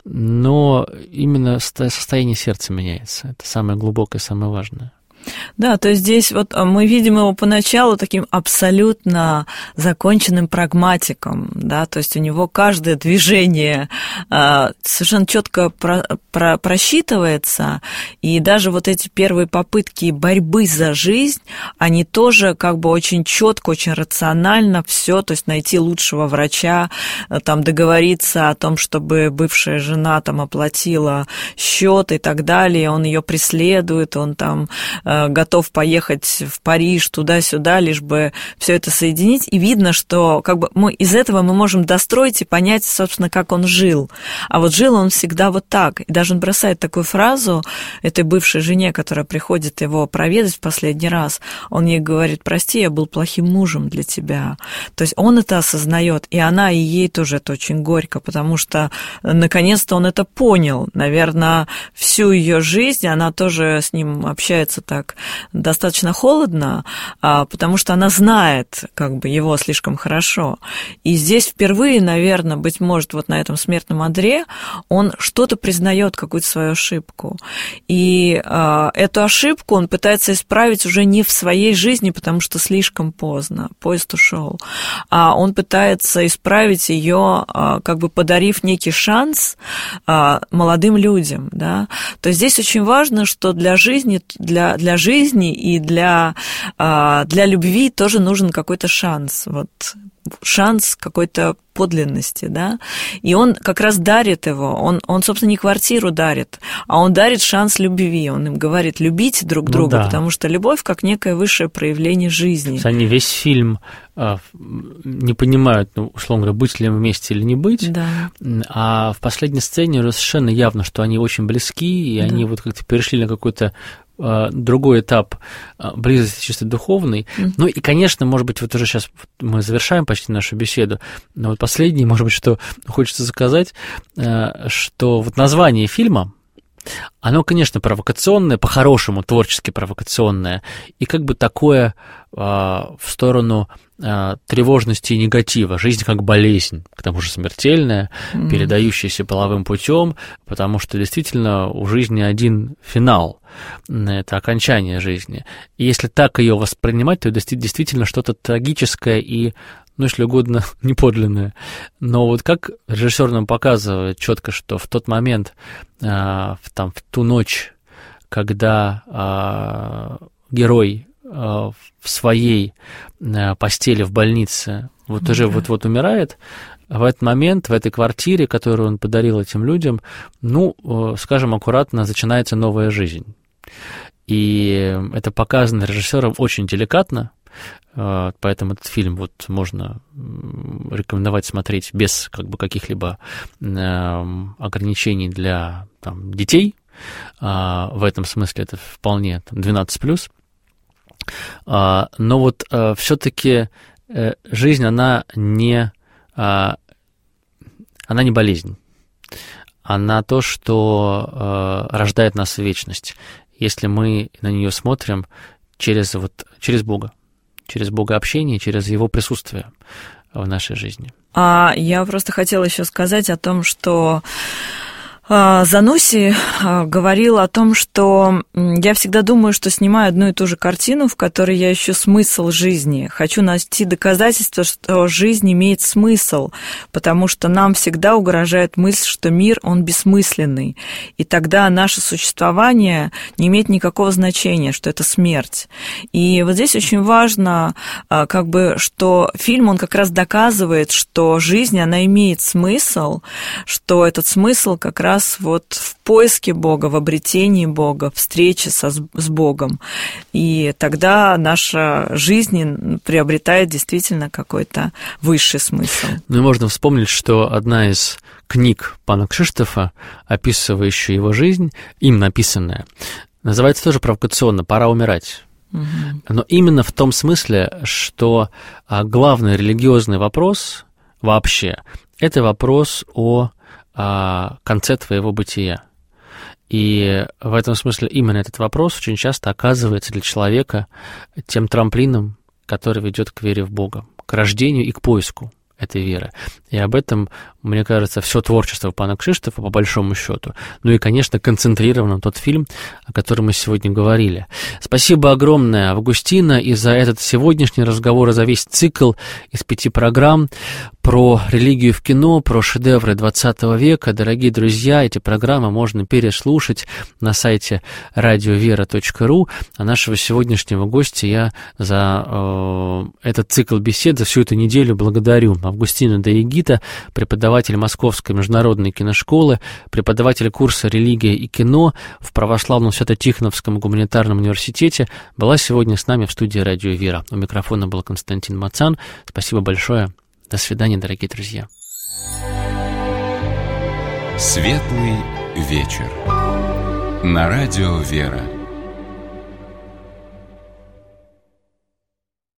Но именно состояние сердца меняется. Это самое глубокое, самое важное. Да, то есть здесь вот мы видим его поначалу таким абсолютно законченным прагматиком, да, то есть у него каждое движение э, совершенно четко про, про, просчитывается, и даже вот эти первые попытки борьбы за жизнь, они тоже как бы очень четко, очень рационально все, то есть найти лучшего врача, там договориться о том, чтобы бывшая жена там оплатила счет и так далее, он ее преследует, он там готов поехать в Париж туда-сюда, лишь бы все это соединить. И видно, что как бы мы из этого мы можем достроить и понять, собственно, как он жил. А вот жил он всегда вот так. И даже он бросает такую фразу этой бывшей жене, которая приходит его проведать в последний раз. Он ей говорит: прости, я был плохим мужем для тебя. То есть он это осознает, и она, и ей тоже это очень горько, потому что наконец-то он это понял. Наверное, всю ее жизнь она тоже с ним общается так достаточно холодно, потому что она знает как бы его слишком хорошо. И здесь впервые, наверное, быть может, вот на этом смертном одре он что-то признает, какую-то свою ошибку. И э, эту ошибку он пытается исправить уже не в своей жизни, потому что слишком поздно, поезд ушел, а он пытается исправить ее, э, как бы подарив некий шанс э, молодым людям. Да? То есть здесь очень важно, что для жизни, для, для жизни и для, для любви тоже нужен какой-то шанс, вот шанс какой-то подлинности, да, и он как раз дарит его, он, он, собственно, не квартиру дарит, а он дарит шанс любви, он им говорит: любите друг ну друга, да. Потому что любовь как некое высшее проявление жизни. Они весь фильм а, не понимают, ну, условно говоря, быть ли им вместе или не быть, да. А в последней сцене уже совершенно явно, что они очень близки, и да. Они вот как-то перешли на какой-то другой этап близости чисто духовной. Mm. Ну и, конечно, может быть, вот уже сейчас мы завершаем почти нашу беседу, но вот последнее, может быть, что хочется сказать, что вот название фильма, оно, конечно, провокационное, по-хорошему, творчески провокационное, и как бы такое в сторону тревожности и негатива. Жизнь как болезнь, к тому же смертельная, mm. передающаяся половым путем, потому что действительно у жизни один финал, это окончание жизни. И если так ее воспринимать, то это действительно что-то трагическое и, ну, если угодно, неподлинное. Но вот как режиссер нам показывает четко, что в тот момент, там, в ту ночь, когда герой в своей постели в больнице вот уже да. вот-вот умирает, в этот момент, в этой квартире, которую он подарил этим людям, ну, скажем аккуратно, начинается новая жизнь. И это показано режиссером очень деликатно, поэтому этот фильм вот можно рекомендовать смотреть без как бы каких-либо ограничений для там, детей. В этом смысле это вполне там, двенадцать плюс. Но вот все-таки жизнь, она не, она не болезнь. Она то, что рождает нас в вечность, если мы на нее смотрим через, вот, через Бога, через Богообщение, через Его присутствие в нашей жизни. А я просто хотела еще сказать о том, что Занусси говорил о том, что я всегда думаю, что снимаю одну и ту же картину, в которой я ищу смысл жизни. Хочу найти доказательство, что жизнь имеет смысл, потому что нам всегда угрожает мысль, что мир, он бессмысленный. И тогда наше существование не имеет никакого значения, что это смерть. И вот здесь очень важно, как бы, что фильм, он как раз доказывает, что жизнь, она имеет смысл, что этот смысл как раз вот в поиске Бога, в обретении Бога, в встрече со, с Богом. И тогда наша жизнь приобретает действительно какой-то высший смысл. Ну и можно вспомнить, что одна из книг пана Кшиштофа, описывающая его жизнь, им написанная, называется тоже провокационно «Пора умирать». Угу. Но именно в том смысле, что главный религиозный вопрос вообще – это вопрос о конце твоего бытия. И в этом смысле именно этот вопрос очень часто оказывается для человека тем трамплином, который ведет к вере в Бога, к рождению и к поиску этой веры. И об этом, мне кажется, все творчество пана Кшиштофа, по большому счету. Ну и, конечно, концентрирован тот фильм, о котором мы сегодня говорили. Спасибо огромное, Августина, и за этот сегодняшний разговор, и за весь цикл из пяти программ про религию в кино, про шедевры двадцатого века. Дорогие друзья, эти программы можно переслушать на сайте радиовера точка ру. А нашего сегодняшнего гостя я за э, этот цикл бесед, за всю эту неделю благодарю. Августина де Егита, преподаватель Московской международной киношколы, преподаватель курса «Религия и кино» в Православном Свято-Тихоновском гуманитарном университете, была сегодня с нами в студии «Радио Вера». У микрофона был Константин Мацан. Спасибо большое. До свидания, дорогие друзья. Светлый вечер. На радио «Вера».